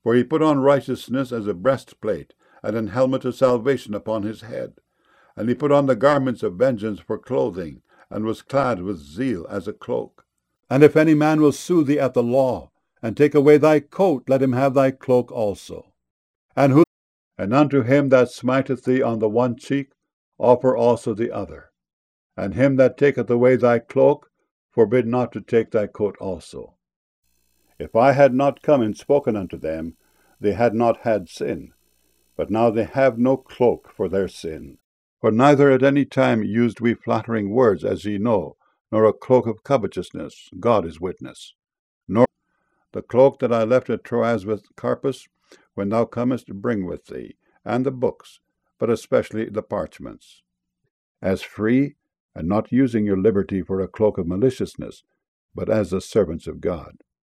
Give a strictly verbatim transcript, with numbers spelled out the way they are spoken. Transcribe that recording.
For he put on righteousness as a breastplate, and an helmet of salvation upon his head. And he put on the garments of vengeance for clothing, and was clad with zeal as a cloak. And if any man will sue thee at the law, and take away thy coat, let him have thy cloak also. And who and unto him that smiteth thee on the one cheek, offer also the other. And him that taketh away thy cloak, forbid not to take thy coat also. If I had not come and spoken unto them, they had not had sin. But now they have no cloak for their sin. For neither at any time used we flattering words, as ye know, nor a cloak of covetousness, God is witness. Nor the cloak that I left at Troas with Carpus, when thou comest to bring with thee, and the books, but especially the parchments. As free, and not using your liberty for a cloak of maliciousness, but as the servants of God.